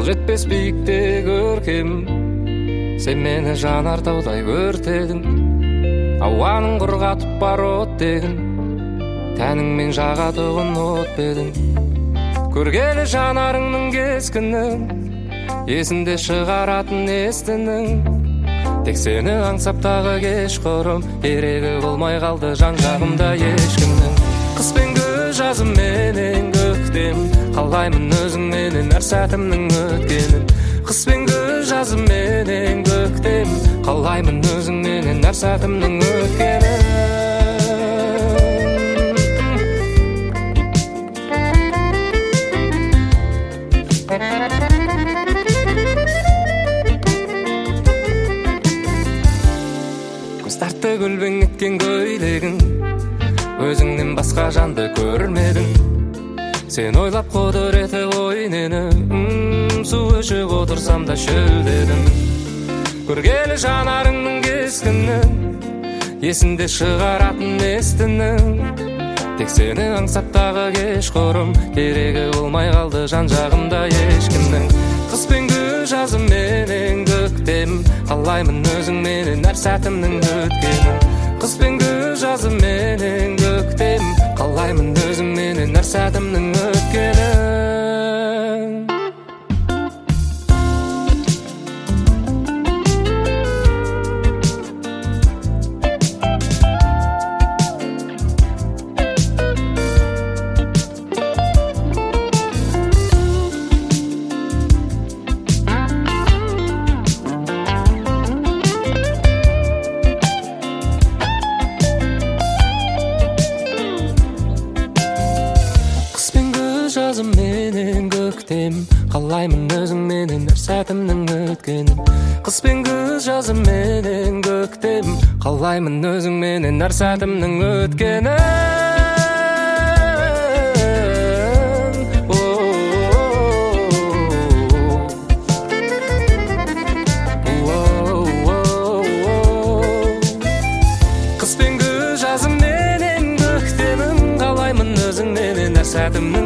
жетпес биікте көркем, сен мені жанар таудай өртедің. Ауаның құрғатып бар оттегін, тәніңмен жағатығын от бедің. Көргелі жанарыңның кескінін, есінде шығаратын естінің. Тек сені аңсаптағы кеш құрым, керегі болмай қалды жан жағымда ешкімнің. Қыс пен күз, жазым менен көктем, қалаймын өзіңменен әр сәтімнің өткенін. Қыс пен күз, жазым менен көктем, қалаймын өзіңменен әр сәтімнің өткенін. Көз тартты гүлбең еткен көйлегің, өзіңнен басқа жанды көрмедің. Сен ойлап құдіреті ойнені, су ішіп отырсам да шөлдедім. Көргелі жанарыңның кескінін, есінде шығаратын естінің. Тек сені аңсаптағы кеш құрым, керегі болмай қалды жан жағымда ешкімнің. Қыс пен күз, жазым менен көктем, қалаймын өзіңменен әр сәтімнің өткенін. Қыс пен күз, жазым менен көктем, қалаймын өзіңменен әр сәтімнің өткенін. Жазым менен көктем, қалаймын өзіңменен әр сәтімнің өткенін. Қыс пен күз, жазым менен көктем, қалаймын өзіңменен әр сәтімнің өткенін. Қыс пен күз, жазым менен көктемім, қалаймын өзіңменен әр сәтімнің